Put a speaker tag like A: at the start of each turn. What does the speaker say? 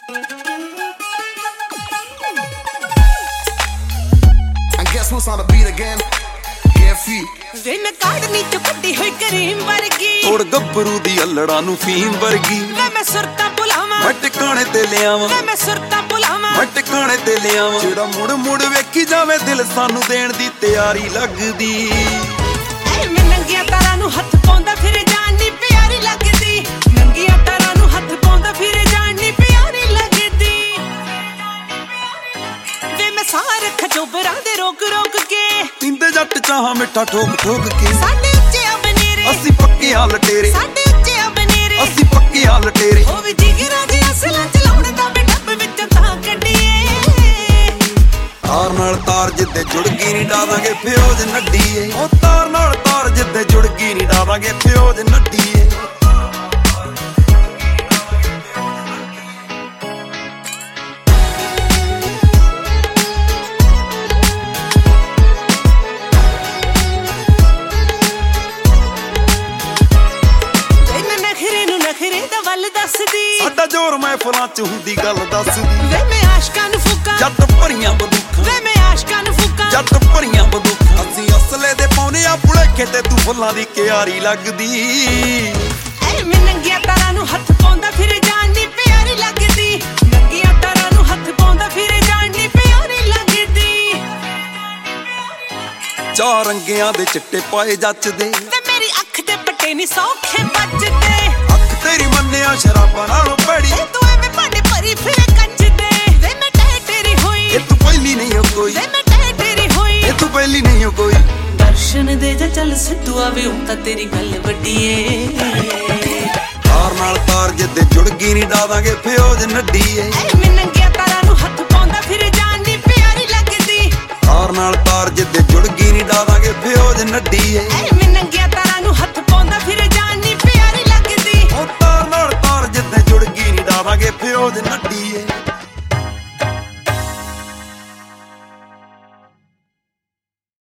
A: Guess who's on the beat again? KFC
B: ਵੇ ਮੈਂ ਕਾੜਨੀ ਚ ਕੱਢੀ ਹੋਈ ਕਰੀਮ ਵਰਗੀ
C: ਤੋੜ ਗੱਭਰੂ ਦੀ ਅਲੜਾਂ ਨੂੰ ਫੀਮ ਵਰਗੀ
B: ਵੇ ਮੈਂ ਸੁਰਤਾਂ ਭੁਲਾਵਾਂ
C: ਮੈਂ ਟਿਕਾਣੇ ਤੇ ਲਿਆਵਾਂ
B: ਵੇ ਮੈਂ ਸੁਰਤਾਂ ਭੁਲਾਵਾਂ
C: ਮੈਂ ਟਿਕਾਣੇ ਤੇ ਲਿਆਵਾਂ ਜਿਹੜਾ ਮੁੜ ਮੁੜ ਵੇਖੀ ਜਾਵੇ ਦਿਲ ਸਾਨੂੰ ਦੇਣ ਦੀ ਤਿਆਰੀ ਲੱਗਦੀ
B: ਐ ਮੈਂ ਨੰਗੀਆਂ ਤਾਰਾਂ ਨੂੰ ਹੱਥ ਪਾਉਂਦਾ ਫਿਰ ਜਾਨ ਨੀ ਪਿਆਰੀ ਲੱਗਦੀ ਨੰਗੀਆਂ ਤਾਰਾਂ ਨੂੰ ਹੱਥ ਪਾਉਂਦਾ ਫਿਰ ਜਾਨ ਨੀ ਪਿਆਰੀ ਲੱਗਦੀ ਵੇ ਮੈਂ ਸਾਰ ਖਜੋਬਰਾਂ ਦੇ ਰੋਕ ਰੋਕ ਕੇ
C: ਪੀਂਦੇ ਜੱਟ ਚਾਹਾਂ ਮਿੱਠਾ ਠੋਕ ਠੋਕ ਕੇ
B: ਸਾਡੇ ਉੱਚੇ ਆ ਬਨੇਰੇ
C: ਅਸੀਂ ਪੱਕੇ ਆ ਲਟੇਰੇ
B: ਸਾਡੇ ਉੱਚੇ ਆ ਬਨੇਰੇ
C: ਅਸੀਂ ਪੱਕੇ ਆ ਲਟੇਰੇ
B: ਉਹ ਵੀ ਜਿਗਰਾਂ ਜੀ ਅਸਲਾਂ ਚਲਾਉਣ ਦਾ ਵੀ ਡੱਬ ਵਿੱਚੋਂ ਤਾਂ ਕੱਢੀਏ
C: ਤਾਰ ਨਾਲ ਤਾਰ ਜਿੱਦੇ ਜੁੜ ਗਈ ਨੀ ਡਾਵਾਂਗੇ ਫਿਓਜ ਨੱਡੀਏ ਉਹ ਤਾਰ ਨਾਲ ਤਾਰ ਜਿੱਦੇ ਜੁੜ ਗਈ ਨੀ ਡਾਵਾਂਗੇ ਫਿਓਜ ਨੱਡੀਏ
B: ਨਖਰੇ ਦਾ ਵੱਲ ਦੱਸਦੀ
C: ਸਾਡਾ ਜ਼ੋਰ ਮਹਿਫਲਾਂ ਚ ਹੁੰਦੀ ਗੱਲ ਦੱਸਦੀ
B: ਵੇ ਮੈਂ ਆਸ਼ਕਾਂ ਨੂੰ ਫੂਕਾਂ
C: ਜੱਟ ਭਰੀਆਂ ਬੰਦੂਕਾਂ
B: ਵੇ ਮੈਂ ਆਸ਼ਕਾਂ ਨੂੰ ਫੂਕਾਂ
C: ਜੱਟ ਭਰੀਆਂ ਬੰਦੂਕਾਂ ਅਸੀਂ ਅਸਲੇ ਦੇ ਪਾਉਨੇ ਆ ਭੁਲੇਖੇ ਤੇ ਤੂੰ ਫੁੱਲਾਂ ਦੀ ਕਿਆਰੀ ਲੱਗਦੀ
B: ਐ ਮੈਂ ਨੰਗੀਆਂ ਤਾਰਾਂ ਨੂੰ ਹੱਥ ਪਾਉਂਦਾ ਫਿਰ ਜਾਨ ਨੀ ਪਿਆਰੀ ਲੱਗਦੀ ਨੰਗੀਆਂ ਤਾਰਾਂ ਨੂੰ ਹੱਥ ਪਾਉਂਦਾ ਫਿਰ ਜਾਨ ਨੀ ਪਿਆਰੀ ਲੱਗਦੀ
C: ਚਾਰ ਰੰਗਿਆਂ ਦੇ ਚਿੱਟੇ ਪਾਏ ਜੱਚਦੇ
B: ਤੇ ਮੇਰੀ ਅੱਖ ਦੇ ਪੱਟੇ ਨੀ ਸੌਖੇ ਵੱਜਦੇ
C: ਤੇਰੀ ਮੰਨਿਆ ਸ਼ਰਾਬਾਂ ਨਾਲੋਂ ਭੜੀ
B: ਤੂੰ ਐਵੇਂ ਭਾਂਡੇ ਭਰੀ ਫਿਰ ਕੱਚ ਦੇ ਵੇ ਮੈਂ ਟਹਿ ਤੇਰੀ ਹੋਈ
C: ਇਹ ਤੂੰ ਪਹਿਲੀ ਨਹੀਂ ਹੋ ਕੋਈ
B: ਵੇ ਮੈਂ ਟਹਿ ਤੇਰੀ ਹੋਈ
C: ਇਹ ਤੂੰ ਪਹਿਲੀ ਨਹੀਂ ਹੋ ਕੋਈ
B: ਦਰਸ਼ਨ ਦੇ ਜਾ ਚੱਲ ਸਿੱਧੂ ਆਵੇ ਹੁਣ ਤਾਂ ਤੇਰੀ ਗੱਲ ਵੱਡੀ ਏ
C: ਤਾਰ ਨਾਲ ਤਾਰ ਜਿੱਦੇ ਜੁੜ ਗਈ ਨੀ ਡਾਵਾਂਗੇ ਫਿਓਜ ਨੱਡੀਏ
B: ਐ ਮੈਂ ਨੰਗੀਆਂ ਤਾਰਾਂ ਨੂੰ ਹੱਥ ਪਾਉਂਦਾ ਫਿਰ ਜਾਨ ਨੀ ਪਿਆਰੀ ਲੱਗਦੀ
C: ਤਾਰ ਨਾਲ ਤਾਰ ਜਿੱਦੇ ਜੁੜ ਗਈ ਨੀ ਡਾਵਾਂਗੇ ਫਿਓਜ ਨੱਡੀਏ
B: ਐ ਮੈਂ ਨੰਗੀਆਂ ਤਾਰਾਂ ਨੂੰ ਹੱਥ ਪਾਉਂਦਾ ਫਿਰ ਜਾਨ ਨੀ ਪਿਆਰੀ ਲੱਗਦੀ
C: ਉਹ ਤਾਰ ਨਾਲ ਤਾਰ ਜਿੱਦੇ ਜੁੜ ਗਈ ਨੀ ਡਾਵਾਂਗੇ ਫਿਓਜ ਨੱਡੀਏ